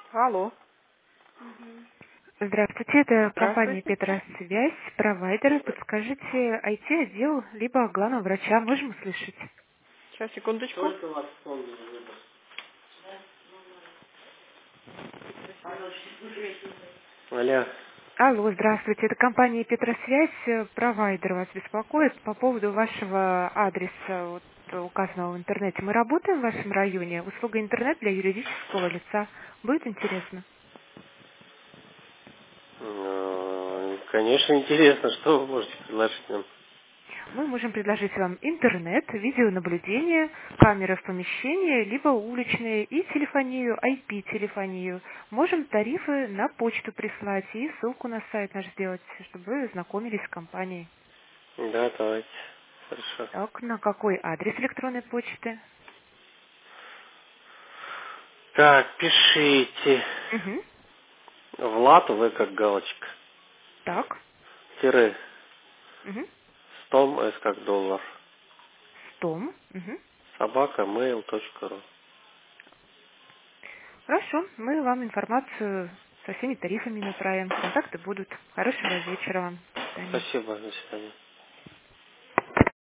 Алло. Здравствуйте, это компания Здравствуйте. Петросвязь, провайдер. Подскажите IT-отдел, либо главного врача, можем услышать? Сейчас, секундочку. Алло. Алло, здравствуйте, это компания Петросвязь, провайдер вас беспокоит по поводу вашего адреса, указанного в интернете. Мы работаем в вашем районе, услуга интернет для юридического лица. Будет интересно? Конечно, интересно, что вы можете предложить нам? Мы можем предложить вам интернет, видеонаблюдение, камеры в помещении, либо уличные, и телефонию, IP-телефонию. Можем тарифы на почту прислать и ссылку на сайт наш сделать, чтобы вы знакомились с компанией. Да, давайте. Хорошо. Так, на какой адрес электронной почты? Так, пишите. Угу. Влад, В как галочка. Так. Тире. Угу. Стом, С как доллар. Стом. Угу. Собака, mail.ru. Хорошо, мы вам информацию со всеми тарифами направим. Контакты будут. Хорошего вечера вам. До свидания. Спасибо, до свидания.